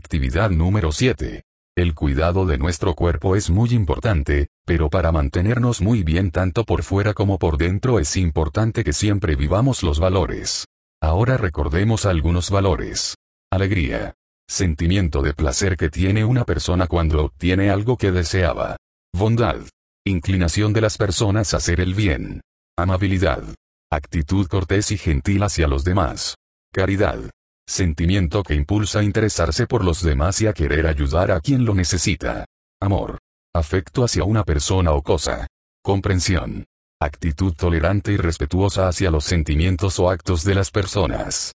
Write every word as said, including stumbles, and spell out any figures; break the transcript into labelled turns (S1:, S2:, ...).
S1: Actividad número siete. El cuidado de nuestro cuerpo es muy importante, pero para mantenernos muy bien tanto por fuera como por dentro es importante que siempre vivamos los valores. Ahora recordemos algunos valores. Alegría. Sentimiento de placer que tiene una persona cuando obtiene algo que deseaba. Bondad. Inclinación de las personas a hacer el bien. Amabilidad. Actitud cortés y gentil hacia los demás. Caridad. Sentimiento que impulsa a interesarse por los demás y a querer ayudar a quien lo necesita. Amor. Afecto hacia una persona o cosa. Comprensión. Actitud tolerante y respetuosa hacia los sentimientos o actos de las personas.